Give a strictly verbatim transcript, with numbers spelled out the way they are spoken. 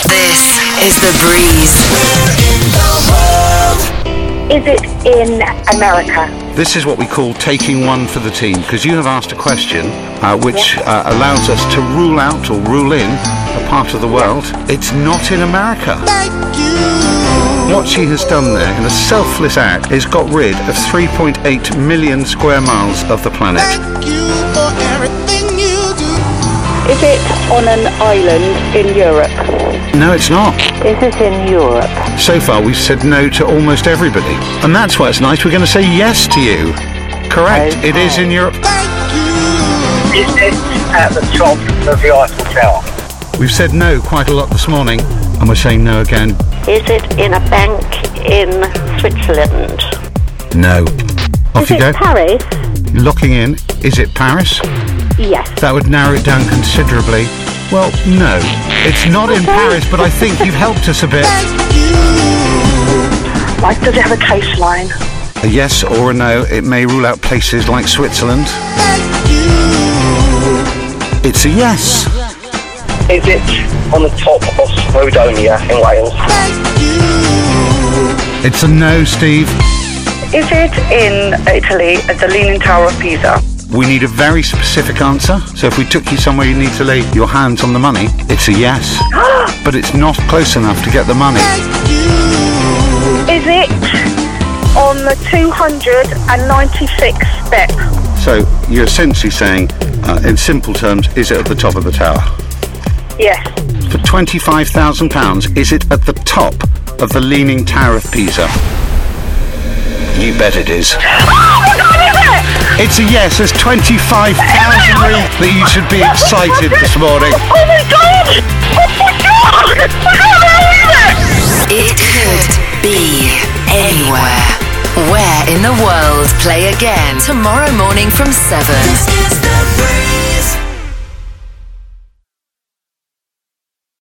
This is The Breeze. Is it in America? This is what we call taking one for the team, because you have asked a question uh, which uh, allows us to rule out or rule in a part of the world. It's not in America. What she has done there in a selfless act is got rid of three point eight million square miles of the planet. Is it on an island in Europe? No, it's not. Is it in Europe? So far we've said no to almost everybody. And that's why it's nice. We're going to say yes to you. Correct. Okay. It is in Europe. Is it at the top of the Eiffel Tower? We've said no quite a lot this morning, and we're saying no again. Is it in a bank in Switzerland? No. Off Is you it go. Paris? Locking in. Is it Paris? Yes. That would narrow it down considerably. Well, no. It's not in Paris, but I think you've helped us a bit. Like, does it have a coastline? A yes or a no. It may rule out places like Switzerland. It's a yes. Is it on the top of Snowdonia in Wales? It's a no, Steve. Is it in Italy at the Leaning Tower of Pisa? We need a very specific answer. So if we took you somewhere you need to lay your hands on the money, it's a yes. But it's not close enough to get the money. Is it on the two hundred ninety-sixth step? So you're essentially saying, uh, in simple terms, is it at the top of the tower? Yes. For twenty-five thousand pounds, is it at the top of the Leaning Tower of Pisa? You bet it is. Oh my God, is it? It's a yes. There's twenty-five thousand reasons that you should be excited this morning. Oh my God! Oh my God! I can't believe it! It could be anywhere. Where in the world? Play again tomorrow morning from seven. This is The Breeze.